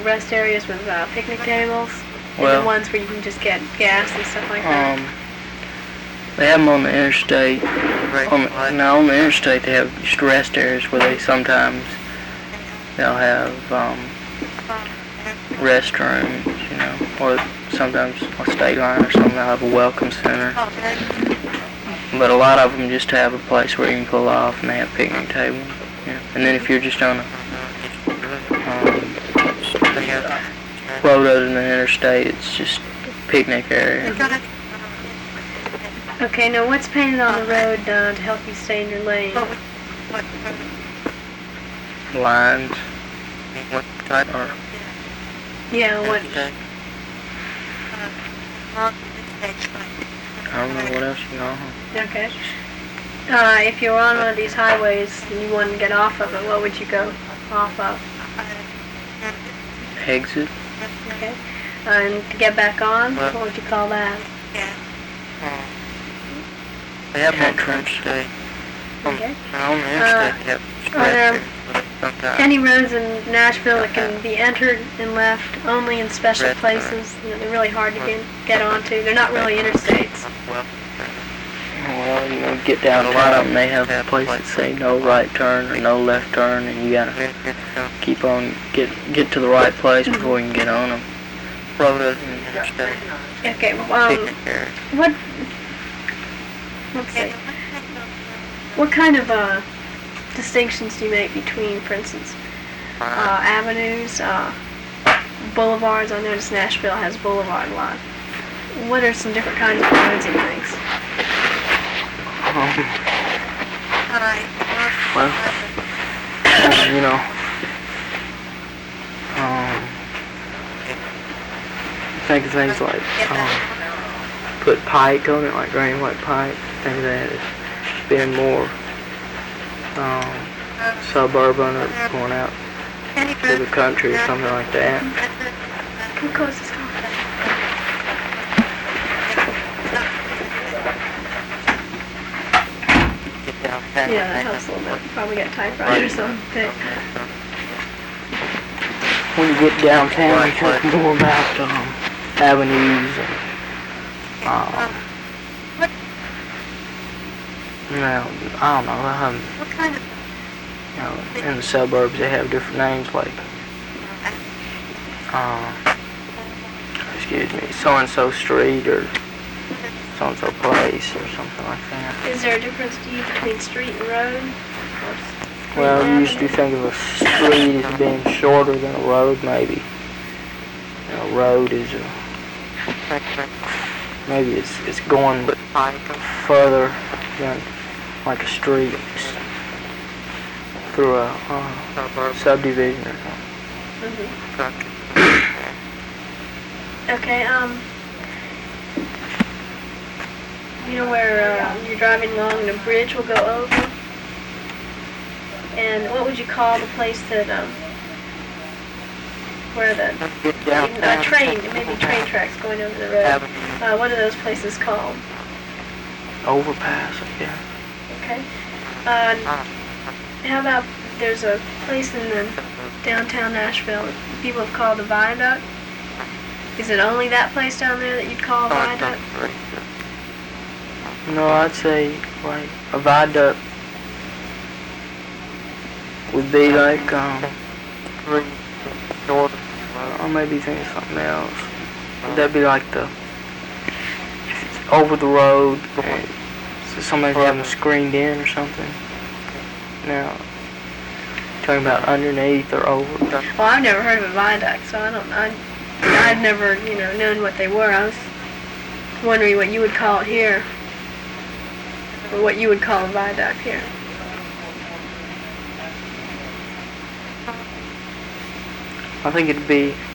rest areas with picnic tables? And Well, the ones where you can just get gas and stuff like that? They have them on the interstate. Now on the interstate they have just rest areas where they sometimes they'll have restrooms, you know, or sometimes a state line or something they'll have a welcome center. But a lot of them just have a place where you can pull off and they have picnic tables. Yeah. And then if you're just on a road other than the interstate, it's just a picnic area. Okay, now what's painted on the road to help you stay in your lane? Lines. Or Yeah, what? I don't know what else you know. Okay. If you were on one of these highways and you wanted to get off of it, what would you go off of? Exit. Okay. And to get back on, what would you call that? They have entrance. Okay. On the interstate they have Are there sometimes. any roads in Nashville that can be entered and left only in special places? You know, they're really hard to get onto. They're not really interstates. Well, you know, get down a lot of them, they have places that say no right turn or no left turn, and you gotta keep on, get to the right place before you can get on them. Okay, let's see. What kind of distinctions do you make between, for instance, avenues, boulevards? I notice Nashville has boulevard a lot. What are some different kinds of roads and things? Well, you know, think of things like, put pike on it, like Granny White Pike. Think of that as being more suburban or going out to the country or something like that. Come close this door. Yeah, that helps a little bit. Probably got typewriter or something. When you get downtown, you talk more about avenues and you know, I don't know. You know, in the suburbs they have different names like excuse me, so and so street or so and so place or something like that. Is there a difference to you between street and road? Well, you usually think of a street as being shorter than a road, maybe. And a road is maybe it's going further than like a street through a subdivision or something. Okay, you know where you're driving along and a bridge will go over? And what would you call the place that, where the train, maybe train tracks going over the road? What are those places called? Overpass, I guess. Okay. How about there's a place in the downtown Nashville that people have called the Viaduct? Is it only that place down there that you'd call a viaduct? No, I'd say like a viaduct would be like or maybe think of something else. Would that be like if it's over the road and so somebody's having them screened in or something? Now, talking about underneath or over? Well, I've never heard of a viaduct, so I've never, known what they were. I was wondering what you would call it here, or what you would call a viaduct here. I think it'd be